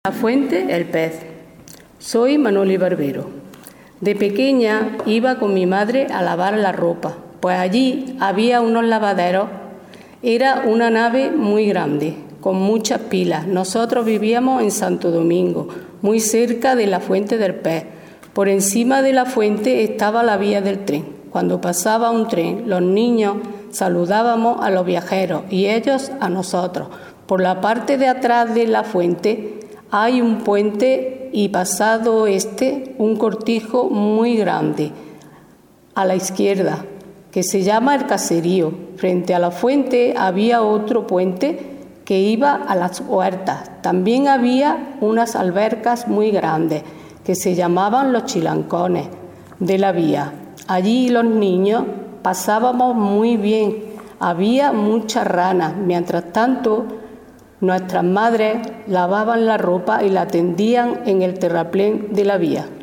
La fuente, el pez. Soy Manoli Barbero. De pequeña iba con mi madre a lavar la ropa, pues allí había unos lavaderos. Era una nave muy grande, con muchas pilas. Nosotros vivíamos en Santo Domingo, muy cerca de la fuente del pez. Por encima de la fuente estaba la vía del tren. Cuando pasaba un tren, los niños saludábamos a los viajeros y ellos a nosotros. Por la parte de atrás de la fuente hay un puente y pasado un cortijo muy grande a la izquierda, que se llama el Caserío. Frente a la fuente había otro puente que iba a las huertas. También había unas albercas muy grandes que se llamaban los chilancones de la vía. Allí los niños pasábamos muy bien. Había muchas ranas. Mientras tanto, nuestras madres lavaban la ropa y la tendían en el terraplén de la vía.